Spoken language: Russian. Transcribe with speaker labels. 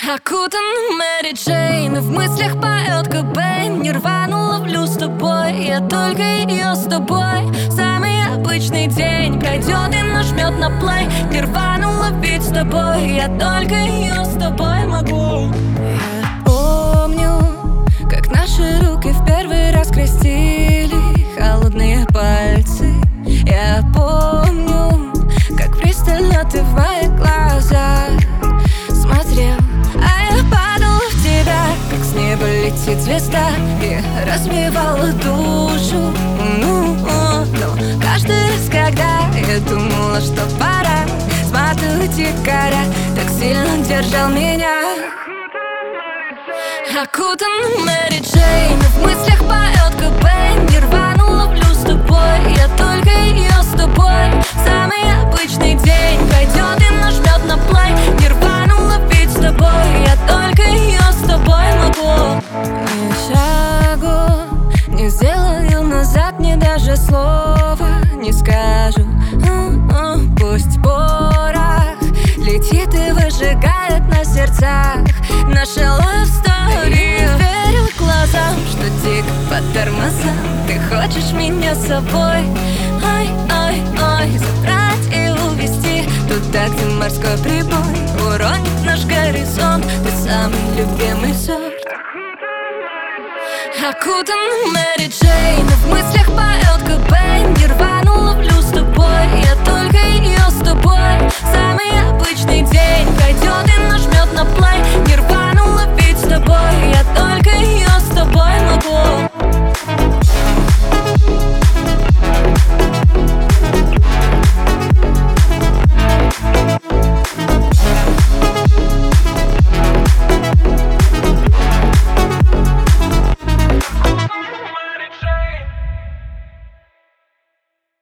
Speaker 1: Окутан Мэри Джейн, в мыслях поет Кобейн. Нирвану ловлю с тобой, я только ее с тобой. Самый обычный день пройдет и нажмет на плей. Нирвану ловить с тобой, я только ее с тобой могу. Я помню, как наши руки в первый раз крестили холодные пальцы. Я помню, как пристально ты в мои глаза смотрел, а я падала в тебя, как с неба летит звезда, и разбивала душу. Но каждый раз, когда я думала, что пора, смотрю, дикаря так сильно держал меня. Окутан Мэри Джейн, в мыслях поет Кобейн. Нирвану ловлю с тобой, я только ее с тобой. Самый обычный день пройдет и нажмет на плей. Нирвану ловить с тобой, я только ее с тобой могу. Ни шагу не сделаю назад, ни даже слова не скажу. Пусть порох летит и выжигает на сердцах наша love story. Не верю глазам, что дико по тормозам. Ты хочешь меня с собой, ой, забрать и увезти туда, где морской прибой уронит наш горизонт. Ты самый любимый сорт. Окутан Мэри Джейн, в мыслях поет Кобейн. Нирвану ловлю с тобой, я только ее с тобой. Самый обычный день пройдет